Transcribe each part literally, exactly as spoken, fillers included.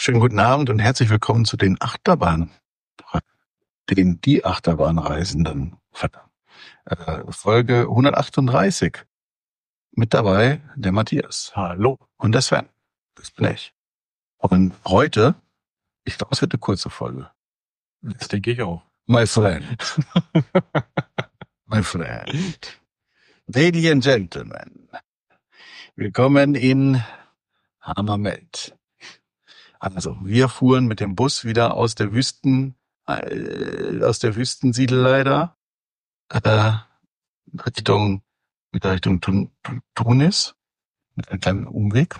Schönen guten Abend und herzlich willkommen zu den Achterbahn, den die Achterbahnreisenden. Verdammt. Äh, Folge hundertachtunddreißig. Mit dabei der Matthias. Hallo. Und der Sven. Das bin ich. Und heute, ich glaube, es wird eine kurze Folge. Das denke ich auch. My friend. My friend. Ladies and Gentlemen. Willkommen in Hammermeldt. Also, wir fuhren mit dem Bus wieder aus der Wüsten, äh, aus der Wüstensiedelei da, äh, Richtung, wieder Richtung Tun- Tun- Tunis, mit einem kleinen Umweg.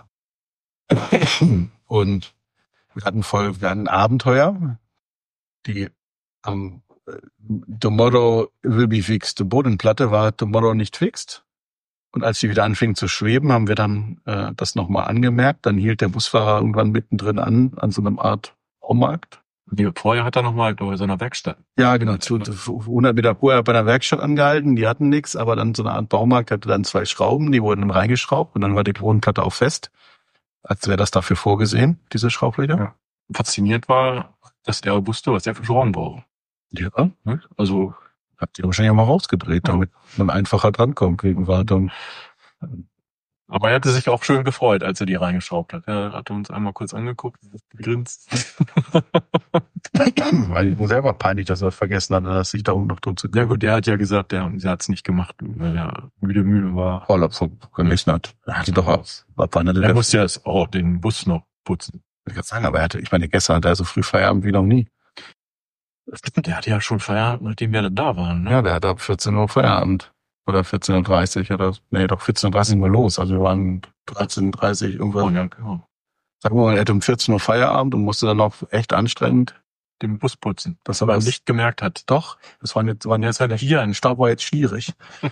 Und wir hatten voll, wir hatten ein Abenteuer, die am äh, Tomorrow will be fixed. Die Bodenplatte war Tomorrow nicht fixed. Und als sie wieder anfing zu schweben, haben wir dann äh, das nochmal angemerkt. Dann hielt der Busfahrer irgendwann mittendrin an, an so einem Art Baumarkt. Die, vorher hat er nochmal bei so einer Werkstatt. Ja, genau. Zu, zu hundert Meter vorher bei einer Werkstatt angehalten. Die hatten nichts, aber dann so eine Art Baumarkt hatte dann zwei Schrauben, die wurden reingeschraubt und dann war die Bodenplatte auch fest. Als wäre das dafür vorgesehen, diese Schraublöcher. Ja. Fasziniert war, dass der wusste, was der für Schrauben braucht. Ja. Ne? Also, Habt ihr wahrscheinlich auch mal rausgedreht, Ja. damit man einfacher drankommt gegen Wartung. aber er hatte sich auch schön gefreut, als er die reingeschraubt hat. Er hatte uns einmal kurz angeguckt, gegrinst. Weil ich mir selber peinlich, dass er das vergessen hat, dass sich da unten noch drum zu Ja gut, der hat ja gesagt, der, der hat es nicht gemacht, weil er müde müde war. Urlaub vergessen hat. Er hatte doch aus. War wann hatte Er der, musste ja auch den Bus noch putzen. ich kann sagen, aber er hatte, ich meine, gestern hat er so früh Feierabend wie noch nie. Stimmt, der hatte ja schon Feierabend, nachdem wir dann da waren. Ne? Ja, der hatte ab vierzehn Uhr Feierabend. Oder vierzehn Uhr dreißig oder, nee, doch vierzehn Uhr dreißig sind wir los. Also wir waren dreizehn Uhr dreißig irgendwann. Oh, ja, genau. Sagen wir mal, er hatte um vierzehn Uhr Feierabend und musste dann noch echt anstrengend. Den Bus putzen. Das Aber aber er nicht gemerkt hat. doch, das waren jetzt, waren jetzt halt hier, ein Stau war jetzt schwierig.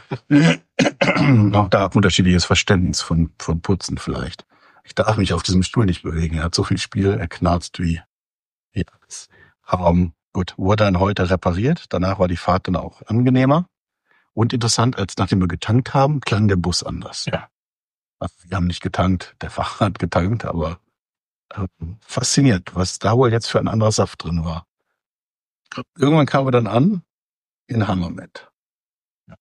Auch da unterschiedliches Verständnis von, von Putzen vielleicht. Ich darf mich auf diesem Stuhl nicht bewegen. Er hat so viel Spiel, er knarzt wie, ja. Aber um, gut, wurde dann heute repariert. Danach war die Fahrt dann auch angenehmer. Und interessant, als nachdem wir getankt haben, klang der Bus anders. Ja. Also wir haben nicht getankt, der Fahrer hat getankt, aber äh, fasziniert, was da wohl jetzt für ein anderer Saft drin war. Irgendwann kamen wir dann an in Hammermeldt. Ja.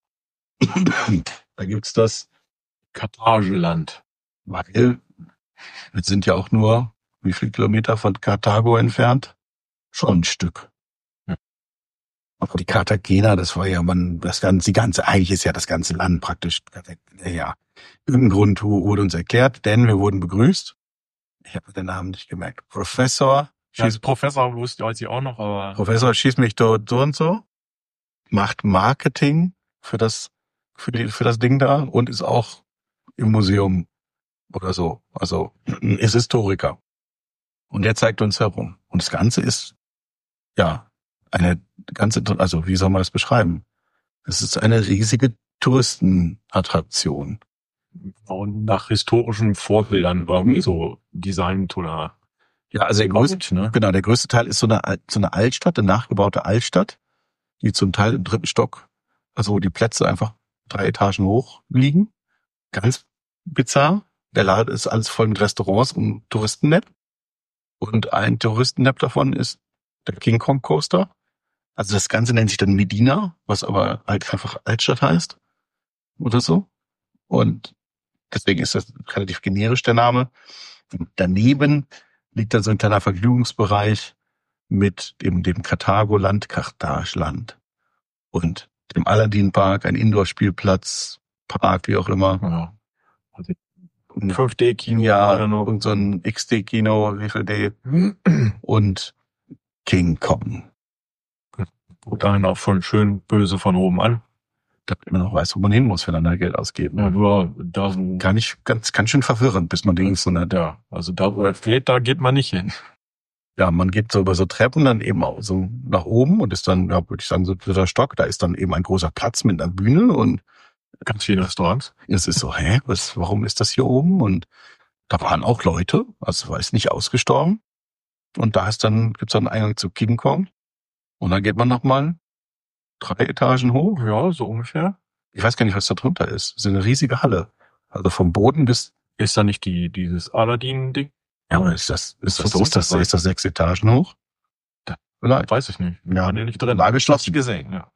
Da gibt's das, Karthageland. weil wir sind ja auch nur, wie viele Kilometer von Karthago entfernt? Schon ein Stück. Ja. Aber die Karthagener, das war ja man, das ganze, die ganze, eigentlich ist ja das ganze Land praktisch, ja. Irgendein Grund wurde uns erklärt, denn wir wurden begrüßt. Ich habe den Namen nicht gemerkt. Professor, Ja, als Professor wusste ich auch noch, aber Professor schießt mich dort so und so, macht Marketing für das, für die, für das Ding da und ist auch im Museum oder so. Also, ist Historiker. Und der zeigt uns herum. Und das Ganze ist, ja, eine ganze, also, wie soll man das beschreiben? Es ist eine riesige Touristenattraktion. und nach historischen Vorbildern war irgendwie so designt oder Ja, also der größte, ne? genau, der größte Teil ist so eine, Al- so eine Altstadt, eine nachgebaute Altstadt, die zum Teil im dritten Stock, also wo die Plätze einfach drei Etagen hoch liegen. Ganz bizarr. Der Laden ist alles voll mit Restaurants und Touristennap. Und ein Touristennap davon ist der King Kong Coaster. Also das Ganze nennt sich dann Medina, was aber halt einfach Altstadt heißt. Oder so. Und deswegen ist das relativ generisch der Name. Und daneben liegt dann so ein kleiner Vergnügungsbereich mit dem, dem Karthago-Land, Karthage-Land und dem Aladdin-Park, ein Indoor-Spielplatz, Park, wie auch immer. Ja. Also Ein fünf D-Kino Ja, oder noch. und so ein X D-Kino, wie viel D? Und King Kong. Wo dahin auch schon schön böse von oben an. Damit man noch weiß, wo man hin muss, wenn man da Geld ausgeben. Ja, nur da wo, Gar nicht, ganz, ganz schön verwirrend, bis man den so hat. ja, also da wo er fehlt, da geht man nicht hin. Ja, man geht so über so Treppen dann eben auch so nach oben und ist dann, ja, würde ich sagen, so dritter Stock. Da ist dann eben ein großer Platz mit einer Bühne und Ganz viele Restaurants. es ist so, hä, was, warum ist das hier oben? Und da waren auch Leute, also war es nicht ausgestorben. Und da ist dann, gibt's dann einen Eingang zu King Kong. Und dann geht man nochmal drei Etagen hoch. Ja, so ungefähr. Ich weiß gar nicht, was da drunter ist. Es ist eine riesige Halle. Also vom Boden bis, Ist da nicht die dieses Aladdin-Ding? Ja, aber ist das, ist das, So ist das, ist das sechs Etagen hoch? Da- Vielleicht. Weiß ich nicht. Ja, War nicht drin. war Hab geschlossen. ich gesehen, ja.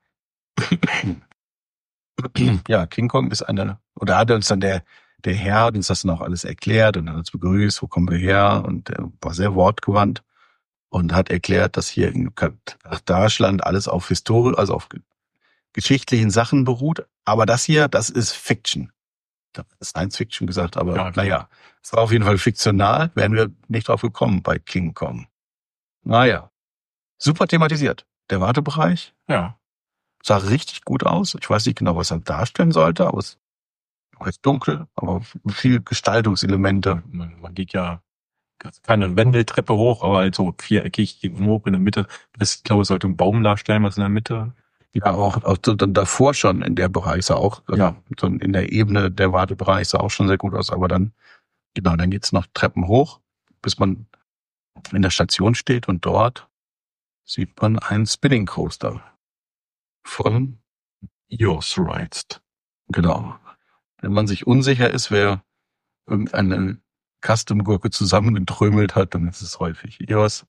Ja, King Kong ist eine, oder hat uns dann der, der Herr hat uns das dann auch alles erklärt und hat uns begrüßt, wo kommen wir her, und er war sehr wortgewandt und hat erklärt, dass hier in Deutschland alles auf Historie, also auf geschichtlichen Sachen beruht, aber das hier, das ist Fiction. Ich habe Science Fiction gesagt, aber Ja, naja, es war auf jeden Fall fiktional, wären wir nicht drauf gekommen bei King Kong. Naja, super thematisiert. Der Wartebereich Ja. sah richtig gut aus. Ich weiß nicht genau, was er darstellen sollte, aber es war jetzt dunkel, aber viel Gestaltungselemente. Man, man geht ja keine Wendeltreppe hoch, aber halt so viereckig hoch in der Mitte. Das, ich glaube, es sollte ein Baum darstellen, was in der Mitte. Ja, auch, auch so dann davor schon in der Bereich sah auch, Ja. so in der Ebene der Wartebereich sah auch schon sehr gut aus, aber dann, genau, dann geht's noch Treppen hoch, bis man in der Station steht, und dort sieht man einen Spinning Coaster von E O S Rides. Genau. Wenn man sich unsicher ist, wer irgendeine Custom-Gurke zusammengetrömelt hat, dann ist es häufig E O S.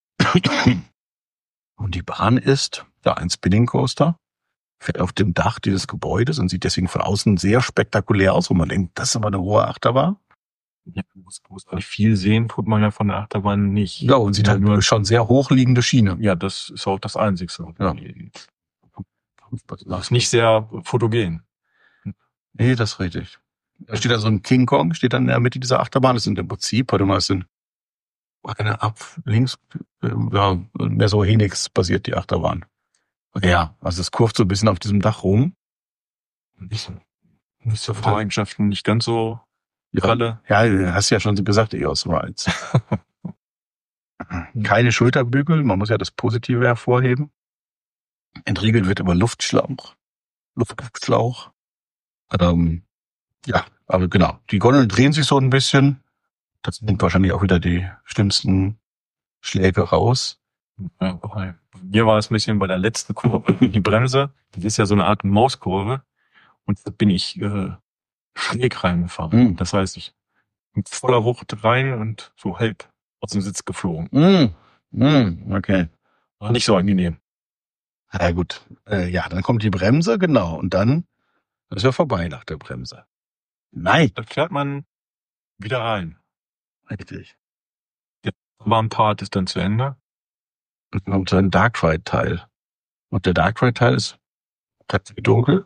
Und die Bahn ist ja ein Spinning Coaster, fährt auf dem Dach dieses Gebäudes und sieht deswegen von außen sehr spektakulär aus, wo man denkt, das ist aber eine hohe Achterbahn. Ja, großartig viel sehen tut man ja von der Achterbahn nicht. Ja, und sieht Ja, halt nur- nur schon sehr hochliegende Schiene. Ja, das ist auch das Einzige. Ja. Das ist nicht sehr fotogen. Nee, das ist richtig. Da steht da so ein King Kong, steht dann in der Mitte dieser Achterbahn. Das sind im Prinzip, warte mal, es sind eine ab links, äh, ja, mehr so Helix-basiert die Achterbahn. Ja, also es kurvt so ein bisschen auf diesem Dach rum. Nicht, nicht so Fahreigenschaften, nicht ganz so pralle. Ja, du hast ja schon so gesagt, E O S Rides. Keine Schulterbügel, man muss ja das Positive hervorheben. Entriegelt wird über Luftschlauch. Luftschlauch. Ähm, ja, aber genau. Die Gondeln drehen sich so ein bisschen. Das sind wahrscheinlich auch wieder die schlimmsten Schläge raus. Ja, bei mir war es ein bisschen bei der letzten Kurve, die Bremse, das ist ja so eine Art Mauskurve, und da bin ich äh, schräg reingefahren. Mhm. Das heißt, ich mit voller Wucht rein und so halb aus dem Sitz geflogen. Mm, mm, okay. War nicht so angenehm. Ja gut. Äh, ja, dann kommt die Bremse, genau. Und dann ist ja vorbei nach der Bremse. Nein. Da fährt man wieder rein. Richtig. Aber ein Part ist dann zu Ende. Und dann kommt so ein Dark Ride Teil. Und der Dark Ride Teil ist tatsächlich dunkel.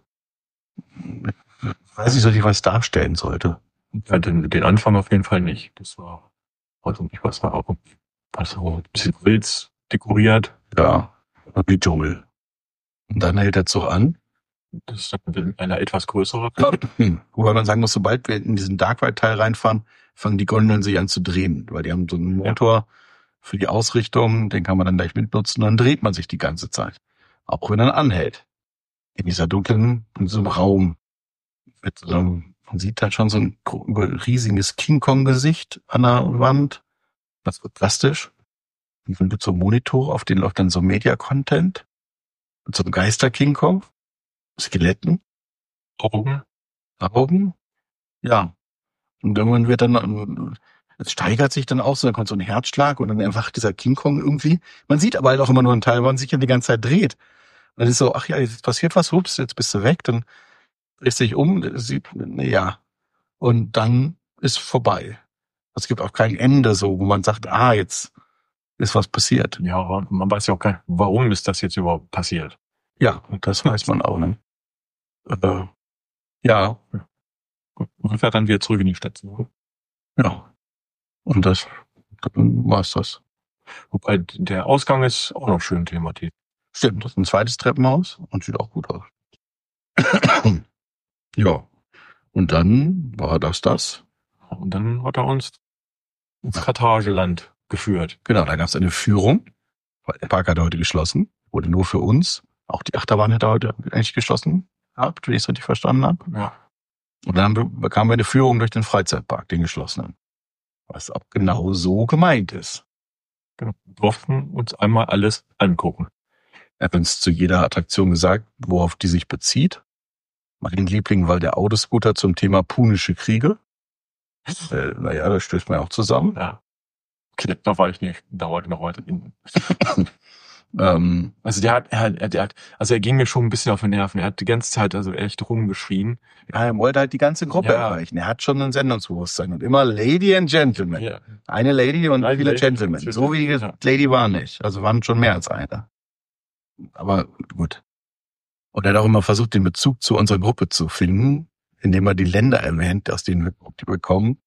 Ich weiß nicht so, wie was darstellen sollte. Ja, den, den Anfang auf jeden Fall nicht. Das war, also nicht, was war auch, also ein bisschen Holz dekoriert. Ja, wie Dschungel. Und dann hält der Zug an. Das ist dann eine etwas größere. Hm. Wobei man sagen muss, sobald wir in diesen Dark Ride Teil reinfahren, fangen die Gondeln sich an zu drehen, weil die haben so einen Motor für die Ausrichtung, den kann man dann gleich mitnutzen, und dann dreht man sich die ganze Zeit. Auch wenn er anhält. In dieser dunklen, in so einem Raum. Mit so einem, man sieht dann schon so ein riesiges King Kong Gesicht an der Wand. Das wird drastisch. Und dann gibt es so Monitore, auf denen läuft dann so Media Content. Mit so einem Geister King Kong. Skeletten. Augen. Augen. Ja. Und irgendwann wird dann, es steigert sich dann auch so, dann kommt so ein Herzschlag und dann erwacht dieser King Kong irgendwie. Man sieht aber halt auch immer nur einen Teil, weil man sich ja die ganze Zeit dreht. Und dann ist so, ach ja, jetzt passiert was, ups, jetzt bist du weg, dann drehst du dich um, sieht, ja. Und dann ist vorbei. Es gibt auch kein Ende so, wo man sagt, ah, jetzt ist was passiert. Ja, aber man weiß ja auch gar nicht, warum ist das jetzt überhaupt passiert. Ja, und das weiß man auch, ne? Äh, ja, Man fährt dann wieder zurück in die Station. ja. Und das, dann war's das. Wobei der Ausgang ist auch noch schön thematisiert. Stimmt, das ist ein zweites Treppenhaus und sieht auch gut aus. Ja. Und dann war das das. Und dann hat er uns ins Karthageland geführt. Genau, da gab es eine Führung, weil der Park hat heute geschlossen, wurde nur für uns. Auch die Achterbahn hätte heute eigentlich geschlossen gehabt, wenn ich es richtig verstanden habe. Ja. Und dann be- bekamen wir eine Führung durch den Freizeitpark, den geschlossenen. Was auch genau so gemeint ist. Genau. Wir durften uns einmal alles angucken. Er hat uns zu jeder Attraktion gesagt, worauf die sich bezieht. Mein Liebling war der Autoscooter zum Thema Punische Kriege. Äh, naja, da stößt man ja auch zusammen. Ja. Klettner war ich nicht, dauert noch weiter hinten. ähm, Also der hat, er, er, der hat, also er ging mir schon ein bisschen auf den Nerven. Er hat die ganze Zeit also echt rumgeschrien. ja, er wollte halt die ganze Gruppe Ja. erreichen. Er hat schon ein Sendungsbewusstsein und immer Lady and Gentleman. Ja. Eine Lady und Eine viele Lady, Gentlemen. viele So wie die Gentlemen, Lady war nicht. Also waren schon mehr als eine. Aber gut. Und er hat auch immer versucht, den Bezug zu unserer Gruppe zu finden, indem er die Länder erwähnt, aus denen wir, die wir kommen.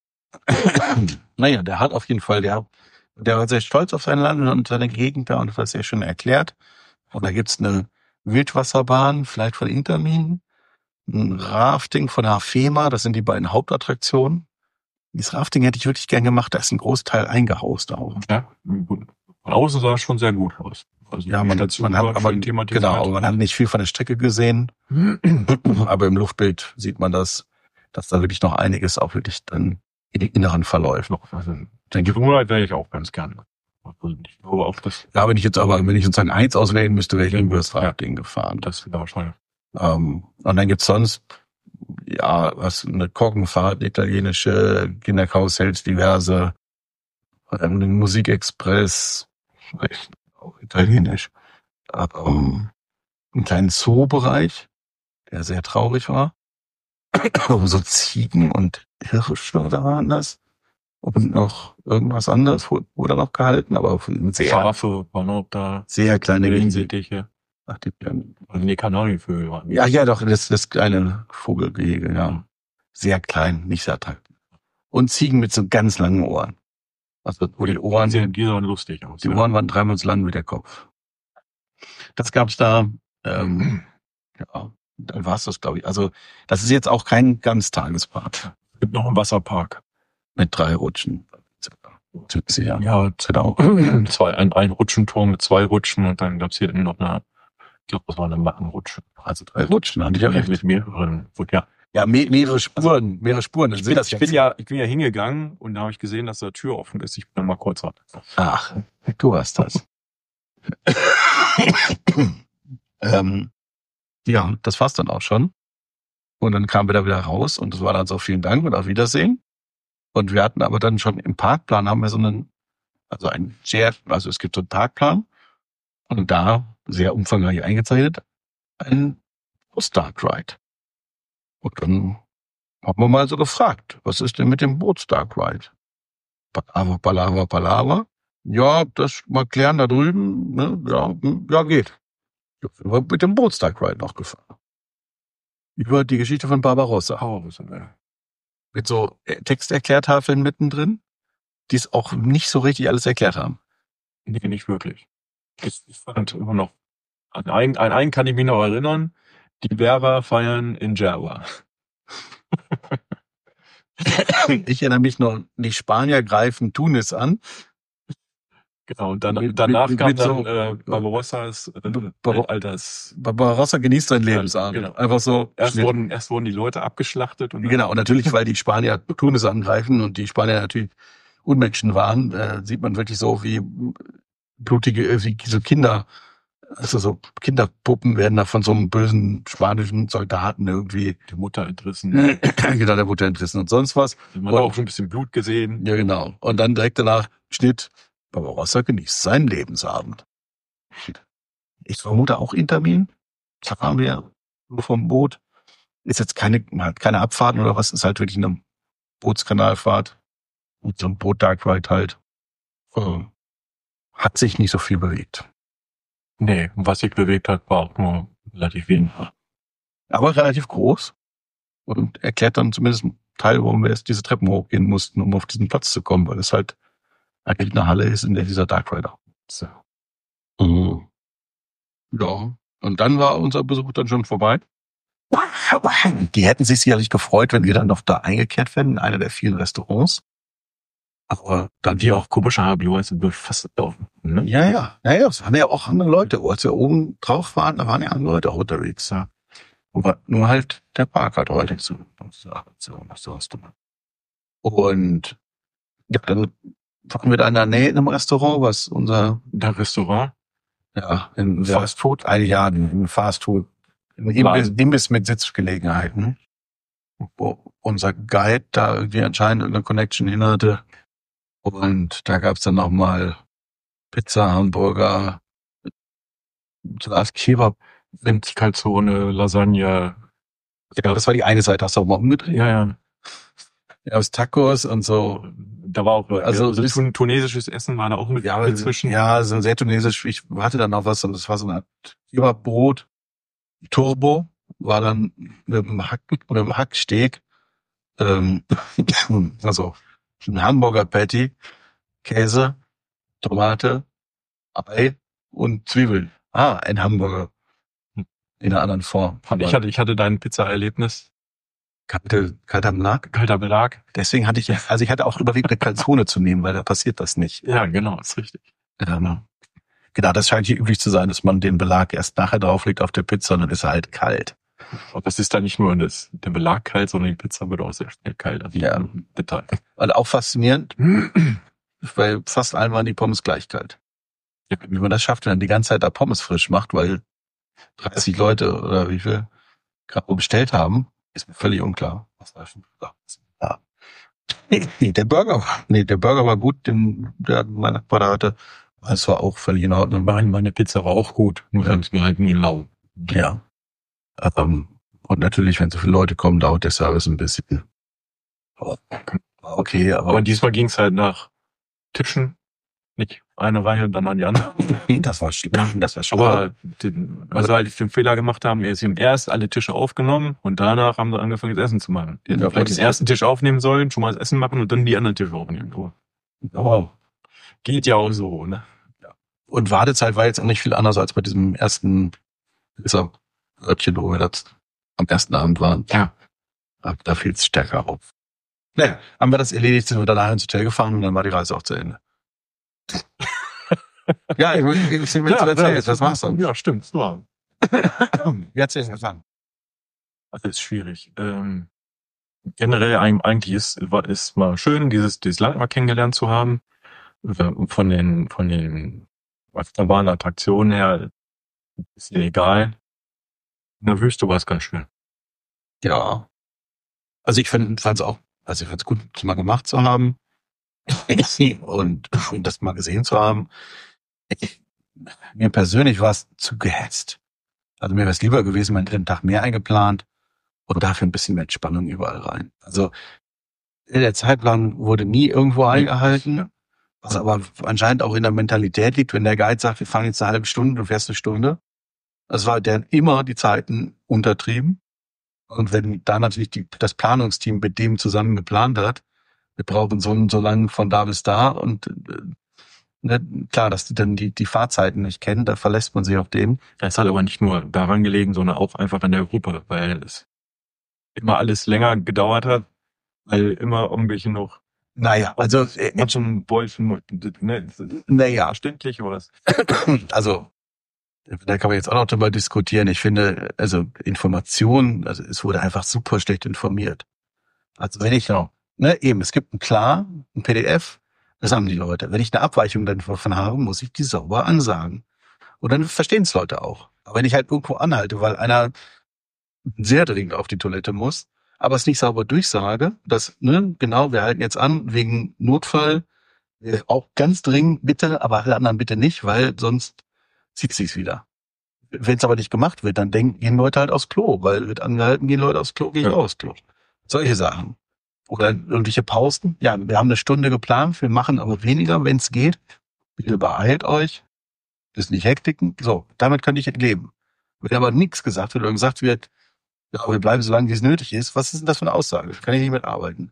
Naja, der hat auf jeden Fall, der, der war sehr stolz auf sein Land und seine Gegend da und das hat sehr schön erklärt. Und da gibt's eine Wildwasserbahn, vielleicht von Intermin, ein Rafting von Hafema, das sind die beiden Hauptattraktionen. Dieses Rafting hätte ich wirklich gern gemacht, da ist ein Großteil eingehaust auch. Ja, gut. Von außen sah es schon sehr gut aus. Also Ja, die man, Station man war hat aber, schön thematisiert. genau, aber man hat nicht viel von der Strecke gesehen. Aber im Luftbild sieht man das, dass da wirklich noch einiges auch wirklich dann in den Inneren verläuft. Noch, also, Dann gibt, Gewohnheit wäre ich auch ganz gern. Also ich glaube auch, dass ja, wenn ich jetzt aber, wenn ich sozusagen eins auswählen müsste, wäre ich über das Rafting gefahren. das wäre wahrscheinlich. Ähm, und dann gibt's sonst, ja, was, eine Koggenfahrt, italienische Kinderkarussells, diverse, ähm, den Musikexpress, vielleicht auch italienisch, ähm, einen kleinen Zoo-Bereich, der sehr traurig war. Wo so Ziegen und Hirsche da waren das. Und noch irgendwas anderes wurde noch gehalten, aber sehr, Schafe waren noch da. sehr kleine Gegend. Sittiche. Ach, die, Nee, Kanarienvögel waren. ja, ja, doch, das, das kleine Vogelgehege, ja. Sehr klein, nicht sehr attraktiv. Und Ziegen mit so ganz langen Ohren. Also, wo die Ohren, Die, die sahen lustig aus. die Ohren waren dreimal so lang wie der Kopf. Das gab's da, ähm, ja, dann war's das, glaube ich. Also, das ist jetzt auch kein Ganztagespark. Es gibt noch einen Wasserpark. Mit drei Rutschen. Ja, Ja, genau. zwei, ein, ein Rutschenturm mit zwei Rutschen und dann gab's hier noch eine, ich glaube, das war eine Mattenrutsche. Also drei Rutschen, hatte ich ja Mit, recht. mit mehreren, ja. Ja, me- mehrere Spuren, mehrere Spuren. Dann Ich sind bin, das ich bin ja, ich bin ja hingegangen und da habe ich gesehen, dass da Tür offen ist. Ich bin dann mal kurz ran. Ach, du hast das. ähm, ja, das war's dann auch schon. Und dann kamen wir da wieder raus und das war dann so, vielen Dank und auf Wiedersehen. Und wir hatten aber dann schon im Parkplan haben wir so einen, also ein sehr, also es gibt so einen Parkplan und da, sehr umfangreich eingezeichnet, ein Boot-Dark Ride. Und dann haben wir mal so gefragt, was ist denn mit dem Boot-Dark Ride? Palaver, Palaver, Palaver. Ja, das mal klären da drüben, ne? Ja, ja, geht. Ja, wir sind mit dem Boot-Dark Ride noch gefahren. Über die Geschichte von Barbarossa. Oh, was ist denn Mit so Texterklärtafeln mittendrin, die es auch nicht so richtig alles erklärt haben. Nee, nicht wirklich. Ich, ich fand immer noch, an einen, an einen kann ich mich noch erinnern, die Berber feiern in Java. Ich erinnere mich noch, die Spanier greifen Tunis an. Genau, und dann, Mit- danach mit- kam mit dann so- äh, Barbarossas äh, Bar- Alters. Barbarossa genießt sein Lebensabend. Genau. Einfach so. Erst Schnitt. wurden, erst wurden die Leute abgeschlachtet und dann- Genau, und natürlich, weil die Spanier Tunis angreifen und die Spanier natürlich Unmenschen waren, äh, sieht man wirklich so wie blutige, äh, wie so Kinder, also so Kinderpuppen werden da von so einem bösen spanischen Soldaten irgendwie, die Mutter entrissen. genau, der Mutter entrissen und sonst was. Man hat auch schon ein bisschen Blut gesehen. Ja, genau. Und dann direkt danach Schnitt, Barbarossa genießt seinen Lebensabend. Ich vermute auch Intermin. Da fahren wir nur vom Boot. Ist jetzt keine, halt keine Abfahrten oder was, ist halt wirklich eine Bootskanalfahrt. Und so ein Boot Dark Ride halt. Äh, hat sich nicht so viel bewegt. Nee, und was sich bewegt hat, war auch nur relativ wenig. Aber relativ groß. Und erklärt dann zumindest einen Teil, warum wir jetzt diese Treppen hochgehen mussten, um auf diesen Platz zu kommen, weil es halt eigentlich eine Halle ist, in der dieser Dark Rider. So. Mhm. Ja. Und dann war unser Besuch dann schon vorbei. Die hätten sich sicherlich gefreut, wenn wir dann noch da eingekehrt wären, in einer der vielen Restaurants. Aber dann Die auch komische Haarblue sind wir fast laufen. Ne? ja, ja, ja, ja, es waren ja auch andere Leute. Als wir oben drauf waren, da waren ja andere Leute auch unterwegs, ja. Aber nur halt der Park hat heute zu. Und ja, dann waren wir da in der Nähe in einem Restaurant, was unser, Der Restaurant. ja, in Fast Food, eigentlich ja, ein Fast Food, ein Imbiss, Imbiss mit Sitzgelegenheiten, wo unser Guide da irgendwie anscheinend eine Connection hin hatte. Und da gab's dann nochmal Pizza, Hamburger, Salat, Kebab. Calzone, Lasagne. Ja, das war die eine Seite. Hast du auch mal umgedreht? Ja, ja. Ja, aus Tacos und so. Da war auch, Also, also das- tun- tunesisches Essen war da auch mit, Ja, aber, mit zwischen. ja, so sehr tunesisch. Ich hatte dann noch was und das war so eine Art Kebabbrot. Turbo war dann mit dem Hack, mit dem Hacksteak, ähm, also ein Hamburger Patty, Käse, Tomate, Ei und Zwiebeln. Ah, ein Hamburger. In einer anderen Form. Ich hatte, ich hatte dein Pizza-Erlebnis. Kalte, kalter Belag. Kalter Belag. Deswegen hatte ich, also ich hatte auch überlegt, eine Calzone zu nehmen, weil da passiert das nicht. Ja, genau, ist richtig. Ähm, genau, das scheint hier üblich zu sein, dass man den Belag erst nachher drauflegt auf der Pizza und dann ist er halt kalt. Aber es ist da nicht nur das, der Belag kalt, sondern die Pizza wird auch sehr schnell kalt. Also Ja. im Detail. Und auch faszinierend, weil fast allen waren die Pommes gleich kalt. Ja. Wie man das schafft, wenn man die ganze Zeit da Pommes frisch macht, weil dreißig Leute oder wie viel gerade bestellt haben, ist mir völlig unklar. Was war schon? Ja. Nee, nee, der Burger war, nee, der Burger war gut, den, der mein Nachbar da hatte. Es war auch völlig in Ordnung. Meine, meine Pizza war auch gut, nur Ja. es mir halt nie lau. Ja. Ähm, und natürlich, wenn so viele Leute kommen, dauert der Service ein bisschen. Aber, okay, aber, Aber diesmal ging es halt nach Tischen, nicht eine Reihe und dann an die andere. das war schlimm, das war schlimm. Aber den, also als ich den Fehler gemacht haben, sie haben erst alle Tische aufgenommen und danach haben sie angefangen, das Essen zu machen. Die hätten Ja, vielleicht das- den ersten Tisch aufnehmen sollen, schon mal das Essen machen und dann die anderen Tische aufnehmen. So. wow. Geht ja auch so, ne? Und Wartezeit war jetzt auch nicht viel anders als bei diesem ersten Pizza-Örtchen, wo wir das am ersten Abend waren. Ja. Aber da fiel es stärker auf. Naja, haben wir das erledigt, sind wir danach ins Hotel gefahren und dann war die Reise auch zu Ende. ja, ich will ich will Ja, zu erzählen, ja, was machst du? Ja, stimmt. So. Wie hat's dir denn gefallen? Das ist schwierig. Ähm, generell ein- eigentlich ist, war- ist mal schön, dieses, dieses Land mal kennengelernt zu haben. Von den, von den, was da waren, Attraktionen her, ist mir egal. In der Wüste war es ganz schön. Ja. Also ich fand es auch, also ich fand es gut, das mal gemacht zu haben und, und das mal gesehen zu haben. Ich, mir persönlich war es zu gehetzt. Also mir wäre es lieber gewesen, man hätte den Tag mehr eingeplant und dafür ein bisschen mehr Entspannung überall rein. Also der Zeitplan wurde nie irgendwo eingehalten, was aber anscheinend auch in der Mentalität liegt, wenn der Guide sagt, wir fahren jetzt eine halbe Stunde, du fährst eine Stunde. Das war der immer die Zeiten untertrieben. Und wenn da natürlich die, das Planungsteam mit dem zusammen geplant hat, wir brauchen so, so lange von da bis da und äh, ne, klar, dass die dann die, die Fahrzeiten nicht kennen, da verlässt man sich auf den. Es hat aber nicht nur daran gelegen, sondern auch einfach an der Gruppe, weil es immer alles länger gedauert hat, weil immer irgendwelche noch Naja, also äh, manchen wollten, ne, naja, verständlich oder was? also da kann man jetzt auch noch drüber diskutieren. Ich finde, also Information, also es wurde einfach super schlecht informiert. Also wenn ich, Genau. ne, eben, es gibt ein Klar, ein P D F, das haben die Leute. Wenn ich eine Abweichung davon habe, muss ich die sauber ansagen. Und dann verstehen es Leute auch. Aber wenn ich halt irgendwo anhalte, weil einer sehr dringend auf die Toilette muss, aber es nicht sauber durchsage, dass, ne, genau, wir halten jetzt an wegen Notfall, äh, auch ganz dringend bitte, aber alle anderen bitte nicht, weil sonst zieht sich's wieder. Wenn es aber nicht gemacht wird, dann denken, gehen Leute halt aufs Klo, weil wird angehalten, gehen Leute aufs Klo, gehe ich Ja. auch aufs Klo. Solche Sachen. Oder irgendwelche Pausen. Ja, wir haben eine Stunde geplant, wir machen aber weniger, wenn es geht. Bitte beeilt euch. Ist nicht Hektiken. So, damit könnte ich leben. Wenn aber nichts gesagt wird oder gesagt wird, ja, wir bleiben so lange, wie es nötig ist, was ist denn das für eine Aussage? Kann ich nicht mitarbeiten.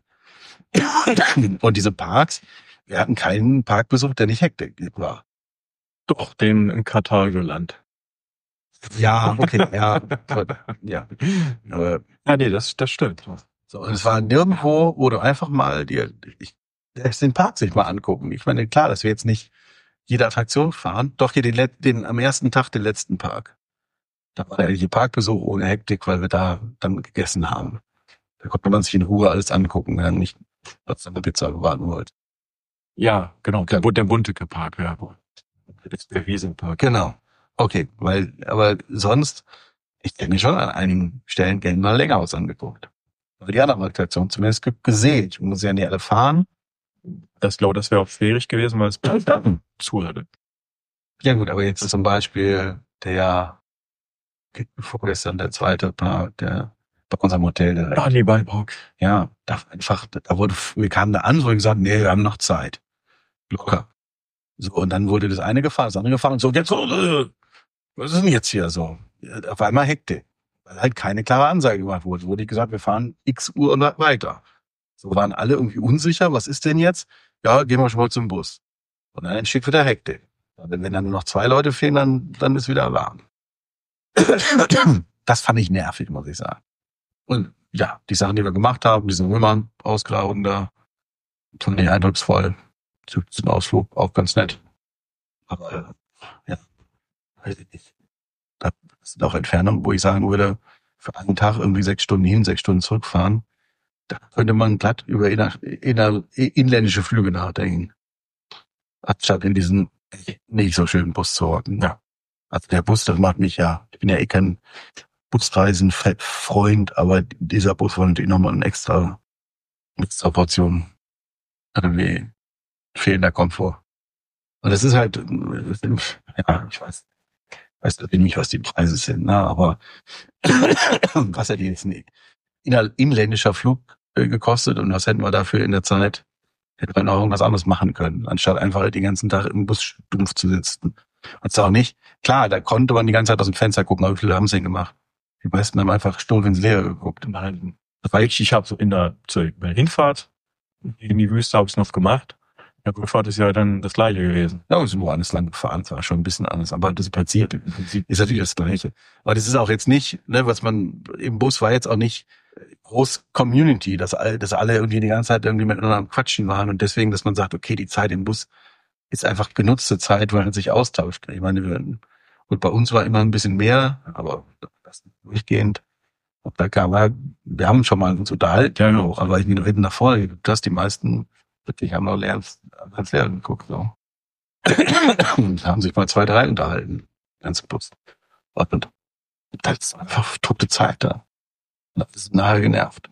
Und diese Parks, wir hatten keinen Parkbesuch, der nicht Hektik war. Doch, den in Katar gelandet. Ja, okay, ja, ja. Aber Ja, nee, das, das stimmt. so, und es war nirgendwo, wo du einfach mal dir ich, den Park sich mal angucken. Ich meine, klar, dass wir jetzt nicht jede Attraktion fahren, doch hier den, let- den am ersten Tag den letzten Park. Da war der eigentliche Parkbesuch ohne Hektik, weil wir da dann gegessen haben. Da konnte man sich in Ruhe alles angucken, wenn man nicht was an der Pizza warten wollte. Ja, genau, der, der Bunteke Park, ja. Das ist der Wiesenpark. Genau. Okay, weil, aber sonst, ich denke mir schon an einigen Stellen gerne mal länger was angeguckt. Aber die anderen Attraktionen zumindest gesehen. Ich muss ja nicht alle fahren. das glaube das wäre auch schwierig gewesen, weil es zu hatte. Ja gut, aber jetzt zum Beispiel der vorgestern der zweite Paar, der bei unserem Hotel direkt. Ah, nee, Ballpark. Ja, da einfach, da wurde, wir kamen da an, so gesagt, nee, wir haben noch Zeit. Locker. So, und dann wurde das eine gefahren, das andere gefahren und so, jetzt, äh, was ist denn jetzt hier so? Auf einmal Hektik. Weil halt keine klare Ansage gemacht wurde. Wurde gesagt, wir fahren x Uhr und weiter. So waren alle irgendwie unsicher, was ist denn jetzt? Ja, gehen wir schon mal zum Bus. Und dann entsteht wieder Hektik. Wenn dann nur noch zwei Leute fehlen, dann, dann ist wieder Alarm. Das fand ich nervig, muss ich sagen. Und ja, die Sachen, die wir gemacht haben, diesen Römern ausgraben da, fand ich eindrucksvoll. Zum Ausflug auch ganz nett. Aber ja, weiß ich nicht. Das sind auch Entfernungen, wo ich sagen würde, für einen Tag irgendwie sechs Stunden hin, sechs Stunden zurückfahren, da könnte man glatt über inner, inner, inländische Flüge nachdenken. Anstatt in diesen nicht so schönen Bus zu hocken. Ja. Also der Bus, das macht mich ja, ich bin ja eh kein Busreisen-Freund, aber dieser Bus war natürlich nochmal ein extra, extra Portion irgendwie fehlender Komfort. Und das ist halt, ja, ich weiß, weiß natürlich nicht, was die Preise sind, ne, aber was hätte jetzt ein inländischer Flug gekostet und was hätten wir dafür in der Zeit, hätten wir noch irgendwas anderes machen können, anstatt einfach den ganzen Tag im Bus stumpf zu sitzen. Und es auch nicht, klar, da konnte man die ganze Zeit aus dem Fenster gucken, aber wie viele haben sie denn gemacht? Die meisten haben einfach stumpf ins Leere geguckt. Nein, weil ich, ich habe so in der, zur Hinfahrt in die Wüste habe ich es noch gemacht. In der Rückfahrt ist ja dann das Gleiche gewesen. Ja, wir sind woanders lang gefahren, das war schon ein bisschen anders, aber das Prinzip ist natürlich das Gleiche. Aber das ist auch jetzt nicht, ne, was man, im Bus war jetzt auch nicht groß Community, dass alle, dass alle irgendwie die ganze Zeit irgendwie miteinander am Quatschen waren und deswegen, dass man sagt, okay, die Zeit im Bus ist einfach genutzte Zeit, weil man sich austauscht. Ich meine, wir, und bei uns war immer ein bisschen mehr, aber das durchgehend. Da kam, wir haben schon mal uns unterhalten, ja, auch, aber ich bin reden nach vorne, dass die meisten wirklich haben noch Lernst, als Lehrer geguckt, so. Und haben sich mal zwei, drei unterhalten, ganz Bus. Und das ist einfach tote Zeit da. Das ist nachher genervt.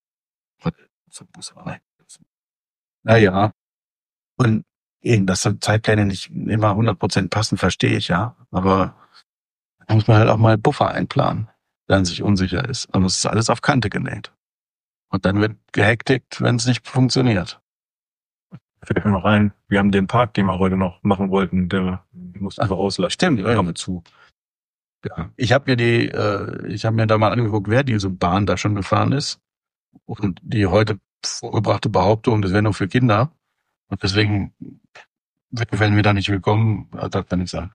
Naja. Und eben, dass Zeitpläne nicht immer hundert Prozent passen, verstehe ich, ja. Aber da muss man halt auch mal Buffer einplanen, wenn sich unsicher ist. Und es ist alles auf Kante genäht. Und dann wird gehektigt, wenn es nicht funktioniert. Fällt mir noch rein, wir haben den Park, den wir heute noch machen wollten, der muss einfach auslassen. Stimmt, ja, mit zu. Ja, ich habe mir die, äh, ich habe mir da mal angeguckt, wer diese Bahn da schon gefahren ist. Und die heute vorgebrachte Behauptung, das wäre nur für Kinder. Und deswegen werden wir da nicht willkommen, das kann ich sagen.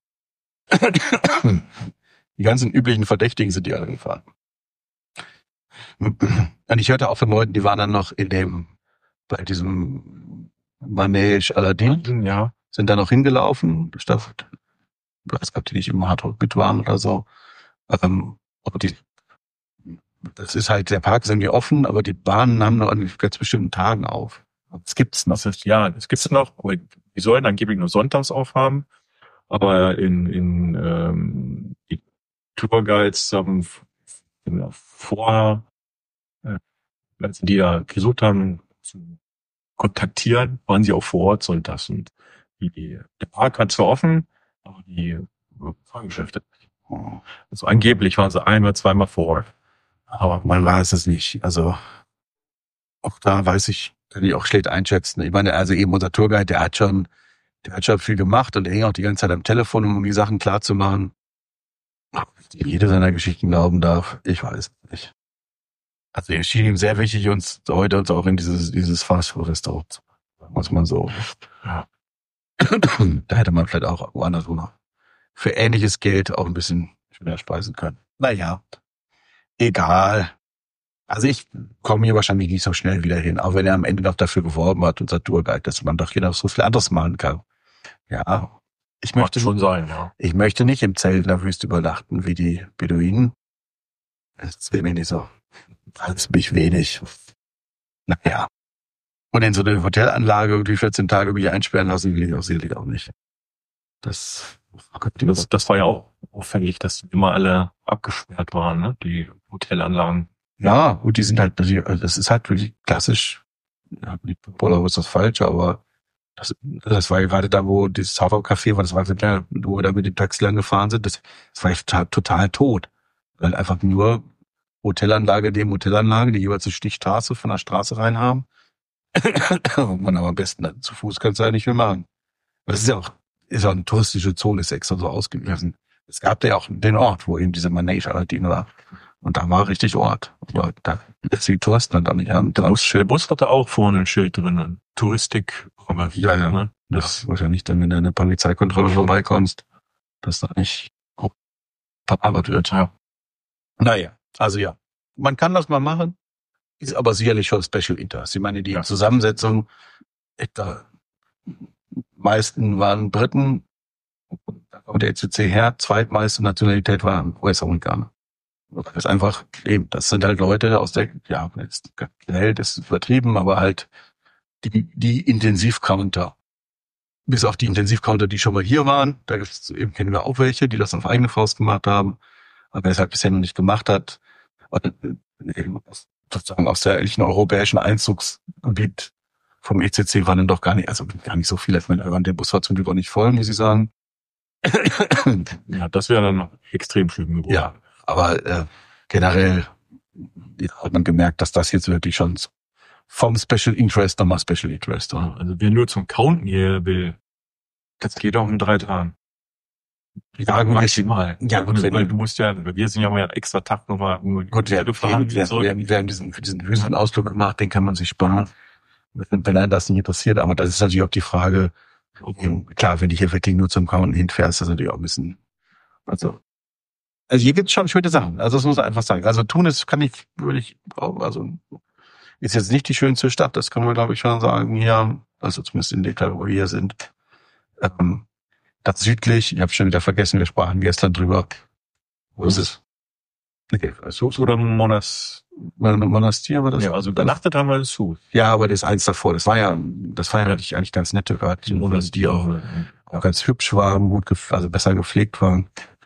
Die ganzen üblichen Verdächtigen sind die alle gefahren. Und ich hörte auch von Leuten, die waren dann noch in dem, bei diesem Manege Aladdin, ja, sind da noch hingelaufen, statt, ich weiß nicht, ob die nicht im Hardrock mit waren oder so. Ähm, und die, das ist halt, der Park ist irgendwie offen, aber die Bahnen haben noch an ganz bestimmten Tagen auf. Das gibt's noch. Das heißt, ja, das gibt's noch, aber die sollen angeblich nur sonntags aufhaben. Aber in, in ähm, die Tourguides haben vorher, äh, als sie die da gesucht haben, zu kontaktieren, waren sie auch vor Ort sonntags. Und die, der Park hat zwar offen, aber die Fahrgeschäfte. Also angeblich waren sie ein oder zweimal vor Ort. Aber man weiß es nicht. Also auch da weiß ich, kann ich auch schlecht einschätzen. Ich meine, also eben unser Tourguide, der hat schon, der hat schon viel gemacht und der hing auch die ganze Zeit am Telefon, um die Sachen klar zu machen. Ob ich jede seiner Geschichten glauben darf, ich weiß nicht. Also es schien ihm sehr wichtig, uns heute uns auch in dieses dieses Fastfood-Restaurant zu machen, muss man so. Ja. Da hätte man vielleicht auch woanders noch für ähnliches Geld auch ein bisschen schöner speisen können. Naja, egal. Also ich komme hier wahrscheinlich nicht so schnell wieder hin, auch wenn er am Ende noch dafür geworben hat, unser Tourguide, dass man doch hier noch so viel anderes machen kann. Ja, ich möchte schon sein, ja. Ich möchte nicht im Zelt in der Wüste übernachten wie die Beduinen. Das will mir nicht so. Das ist mich wenig. Naja. Und in so eine Hotelanlage die vierzehn Tage mich einsperren lassen, will ich auch sicherlich auch nicht. Das, das, das war ja auch auffällig, dass immer alle abgesperrt waren, ne? Die Hotelanlagen. Ja, und die sind halt, das ist halt wirklich klassisch ja, Liebhaber ist das Falsche, aber das, das war ja gerade da, wo dieses Café war, das war so klar, wo wir da mit dem Taxi lang gefahren sind, das, das war ja total, total tot. Weil einfach nur Hotelanlage neben Hotelanlage, die jeweils eine Stichstraße von der Straße rein haben. Man aber am besten zu Fuß kannst du ja nicht mehr machen. Das ist ja auch, ist ja eine touristische Zone, ist extra so ausgewiesen. Es gab da ja auch den Ort, wo eben diese Manege Altin war. Und da war richtig Ort. Aber da ist die Touristen dann da nicht an. Der Bus, der Bus hatte auch vorne ein Schild drinnen. Touristik. Ja, ja. Ne? Das muss ja nicht, dann, wenn du eine Polizeikontrolle vorbeikommst, dass da nicht verarbeitet wird. Ja. Naja, also ja. Man kann das mal machen, ist aber sicherlich schon Special Interest. Ich meine, die ja. Zusammensetzung, etwa meisten waren Briten, da kommt der E C C her, zweitmeiste Nationalität waren U S-Amerikaner. Das ist einfach eben, das sind halt Leute aus der, ja, jetzt, Welt ist übertrieben, aber halt die, die Intensivcounter. Bis auf die Intensivcounter, die schon mal hier waren, da gibt's eben kennen wir auch welche, die das auf eigene Faust gemacht haben, aber wer es halt bisher noch nicht gemacht hat, und eben sozusagen aus der ehrlichen europäischen Einzugsgebiet vom E C C waren dann doch gar nicht, also gar nicht so viele. Ich meine, der Bus war zum Glück auch nicht voll, muss ich sagen. Ja, das wäre dann noch extrem schlimm geworden. Ja, aber äh, generell ja, hat man gemerkt, dass das jetzt wirklich schon vom Special Interest nochmal Special Interest war. Also wer nur zum Counten hier will, das geht auch in drei Tagen. Ja, maximal. Ja, gut, weil du musst ja, wir sind ja mal einen extra Tag nochmal gut, wir, gefahren, wir, wir, wir, wir haben diesen, diesen Wüstenausflug gemacht, den kann man sich sparen, wenn einen das nicht interessiert. Aber das ist natürlich auch die Frage, okay. Klar, wenn du hier wirklich nur zum Counten hinfährst, das ist natürlich auch ein bisschen, also, also hier gibt's schon schöne Sachen. Also das muss man einfach sagen. Also Tunis kann ich, würde ich, also ist jetzt nicht die schönste Stadt, das kann man glaube ich schon sagen hier, also zumindest in dem Teil, wo wir hier sind. Ähm, das südlich, ich habe schon wieder vergessen, wir sprachen gestern drüber. Wo ist es? Okay, Sus oder Monas? Monastir war das? Ja, also übernachtet haben wir das Sus. Ja, aber das eins davor, das war ja, das war ja eigentlich ganz nette Örtchen, weil die auch, auch ganz hübsch waren, gut, gef- also besser gepflegt waren.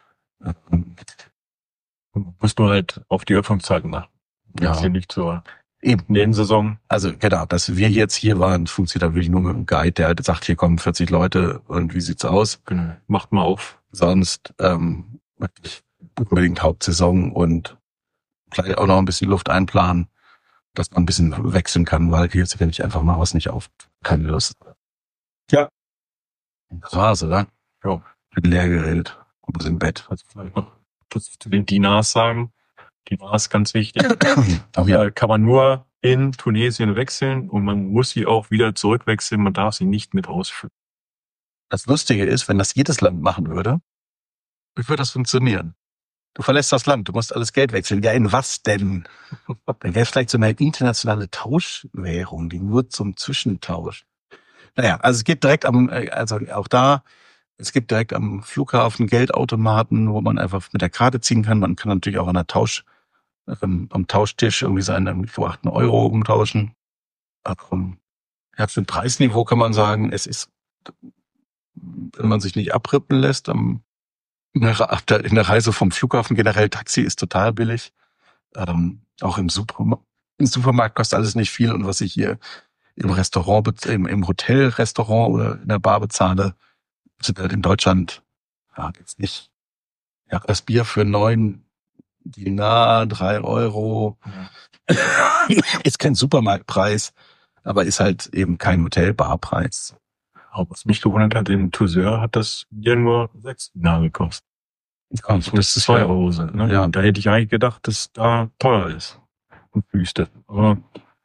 Musst du halt auf die Öffnungszeiten machen. Ja. Das hier nicht zur Eben. Nebensaison. Also genau, dass wir jetzt hier waren, funktioniert da wirklich nur mit einem Guide, der halt sagt, hier kommen vierzig Leute und wie sieht's aus? Genau. Macht mal auf. Sonst ähm, wirklich unbedingt Hauptsaison und vielleicht auch noch ein bisschen Luft einplanen, dass man ein bisschen wechseln kann, weil hier ist ja nicht einfach mal was nicht auf. Keine Lust. Ja. Das war's, oder? Ja. Mit leer geredet. Und wir sind im Bett. Also vielleicht noch zu den Dinars sagen. Dinar ist ganz wichtig. Auch ja. Äh, kann man nur in Tunesien wechseln und man muss sie auch wieder zurückwechseln. Man darf sie nicht mit ausfüllen. Das Lustige ist, wenn das jedes Land machen würde, wie würde das funktionieren? Du verlässt das Land, du musst alles Geld wechseln. Ja, in was denn? Dann wäre es vielleicht so eine internationale Tauschwährung, die nur zum Zwischentausch. Naja, also es geht direkt am, also auch da, es gibt direkt am Flughafen Geldautomaten, wo man einfach mit der Karte ziehen kann. Man kann natürlich auch an der Tausch, ähm, am Tauschtisch irgendwie seine gebrachten Euro umtauschen. Ähm, ja, für ein Preisniveau kann man sagen, es ist, wenn man sich nicht abrippen lässt, am in der Reise vom Flughafen generell Taxi ist total billig. Ähm, auch im Supermarkt, im Supermarkt kostet alles nicht viel. Und was ich hier im Restaurant, im, im Hotelrestaurant oder in der Bar bezahle, sind halt in Deutschland, ja, jetzt nicht. Ja, das Bier für neun Dinar, drei Euro. Ja. Ist kein Supermarktpreis, aber ist halt eben kein Hotelbarpreis. Aber was mich gewundert hat, in Toussaint hat das Bier nur sechs Dinar gekostet. Ja, das ist zwei Euro sind, ne? Ja. Da hätte ich eigentlich gedacht, dass da teuer ist. Und Wüste. Aber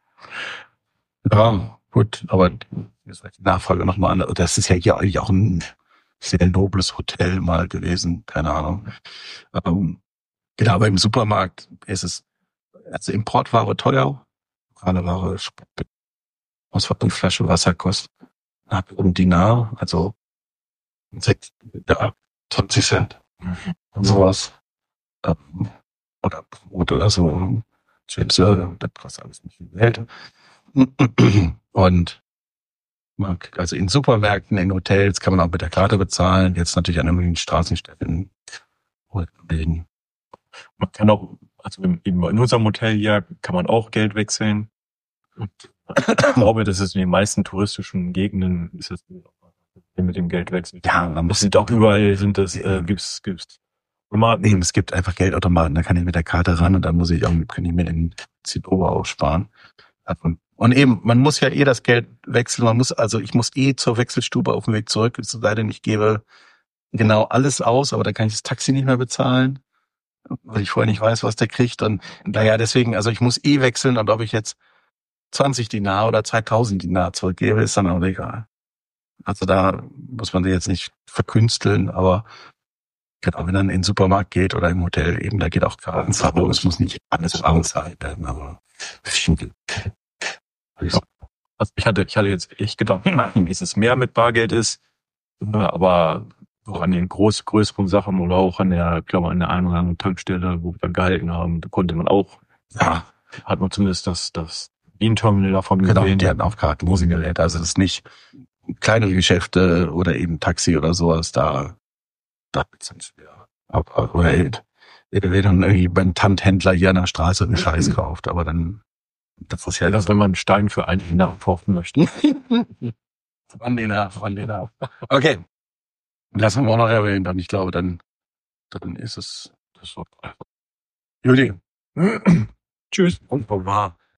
ja, gut, aber jetzt die Nachfrage nochmal an. Das ist ja hier eigentlich auch ein sehr nobles Hotel mal gewesen, keine Ahnung. Ähm, genau, aber im Supermarkt ist es, also Importware teuer, lokale Ware, was eine Flasche Wasser kostet, ein Dinar, also sechs, ja, zwanzig Cent. Und sowas. Ähm, oder Brot oder so. Chips, das kostet alles nicht viel Geld. Und also in Supermärkten, in Hotels kann man auch mit der Karte bezahlen. Jetzt natürlich an irgendwelchen Straßenstädten. Man kann auch, also in, in unserem Hotel hier kann man auch Geld wechseln. Und Ich glaube, das ist in den meisten touristischen Gegenden ist das mit dem Geldwechsel. Ja, man muss Das sind auch überall sind das, äh, gibt's, gibt's Automaten. Eben, es gibt einfach Geldautomaten, da kann ich mit der Karte ran und dann muss ich auch, kann ich mir den Zinnober aussparen. Und eben, man muss ja eh das Geld wechseln, man muss, also ich muss eh zur Wechselstube auf dem Weg zurück, es sei denn, ich gebe genau alles aus, aber dann kann ich das Taxi nicht mehr bezahlen, weil ich vorher nicht weiß, was der kriegt. Und naja, deswegen, also ich muss eh wechseln und ob ich jetzt zwanzig Dinar oder zweitausend Dinar zurückgebe, ist dann auch egal. Also da muss man sich jetzt nicht verkünsteln, aber genau, wenn dann in den Supermarkt geht oder im Hotel eben, da geht auch Kartenzahlung. Es muss nicht alles angezahlt werden, aber viel. Also ich hatte, ich hatte jetzt echt gedacht, dass es mehr mit Bargeld ist, aber auch an den groß, größeren Sachen oder auch an der, ich glaube, an der einen oder anderen Tankstelle, wo wir dann gehalten haben, da konnte man auch, ja, hat man zumindest das, das Wien-Terminal davon genau, gesehen. Die hatten auch Kartengeräte, also das ist nicht kleinere Geschäfte oder eben Taxi oder sowas, da, da sind wir. Aber, oder ey, wenn dann irgendwie beim Tanthändler hier an der Straße einen Scheiß kauft, aber dann, das ist ja das, wenn man einen Stein für einen Dinar kaufen möchte. Von den ab, von den ab. Okay. Das haben wir auch noch erwähnt und ich glaube, dann, dann ist es, das so. Judy. Tschüss. Und wo war?